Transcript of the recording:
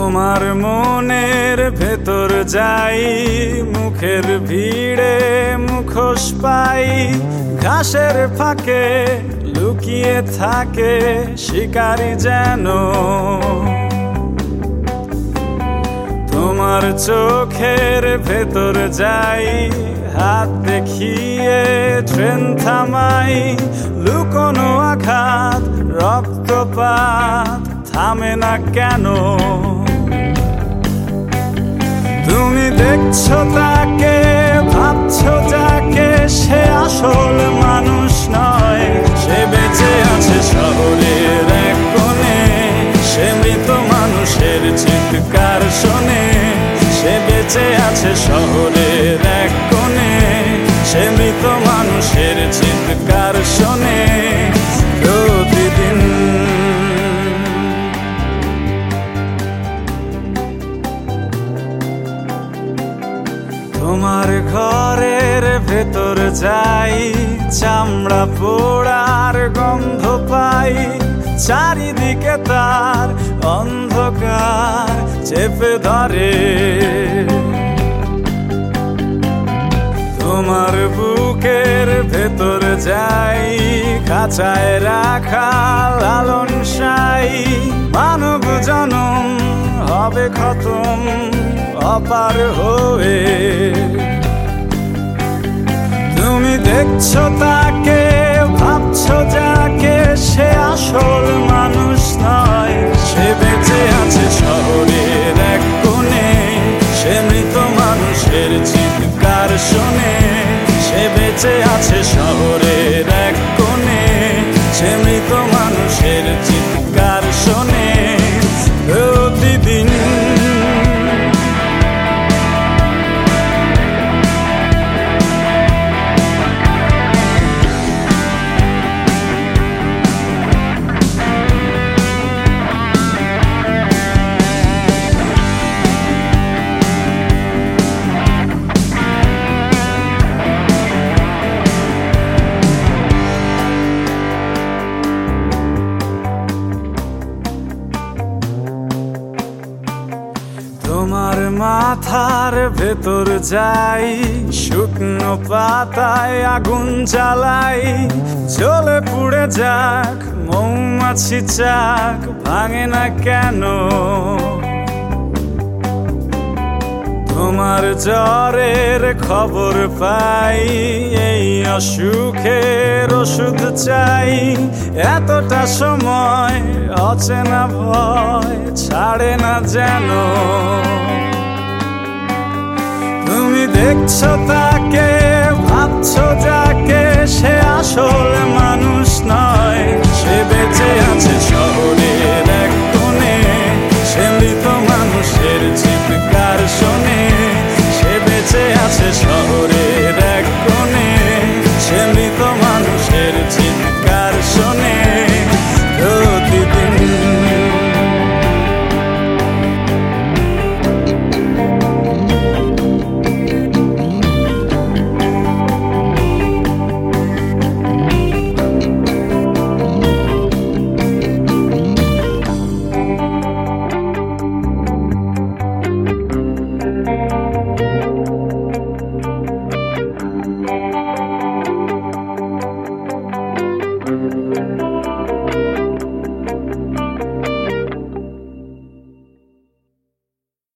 তোমার মনের ভেতর যাই, মুখের ভিড়ে মুখোশ পাই, ঘাসের ফাঁকে লুকিয়ে থাকে শিকারী যেন। তোমার চোখের ভেতর যাই, হাত দেখিয়ে ট্রেন থামাই, লুকোনো আঘাত রক্তপাত থামে না কেন। তুমি দেখছো তাকে, ভাবছো যাকে, সে আসল মানুষ নয়। সে বেঁচে আছে শহরের এক কোণে, সে মৃত মানুষের চিৎকার শোনে। সে বেঁচে আছে শহরের এক কোণে, সে মৃত মানুষের চিৎকার শোনে প্রতিদিন। তোমার ঘরের ভেতর যাই, চামড়া পোড়ার গন্ধ পাই, চারিদিকে তার অন্ধকার চেপে ধরে। তোমার বুকের ভেতর যাই, খাঁচায় রাখা লালন সাই, মানব জনম হবে খতম অপার হয়ে। তুমি দেখছো তাকে, ভাবছো যাকে, সে আসল মানুষ নয়। সে বেঁচে আছে শহরের এক কোণে, সে মৃত মানুষের চিৎকার শোনে। সে বেঁচে আছে শহরের এক কোণে, সে মৃত মানুষের চিৎকার শোনে প্রতিদিন। তোমার মাথার ভেতর যাই, শুকনো পাতায় আগুন জ্বালাই, জ্বলে পুড়ে যাক মৌমাছি চাক ভাঙে না কেন। তোমার জ্বরের খবর পাই, এই অসুখের ওষুধ চাই। এতটা সময় অচেনা ভয় ছাড়ে না যেন। তুমি দেখছো তাকে, ভাবছো যাকে, সে আসল মানুষ নয়। সে বেঁচে আছে শহরে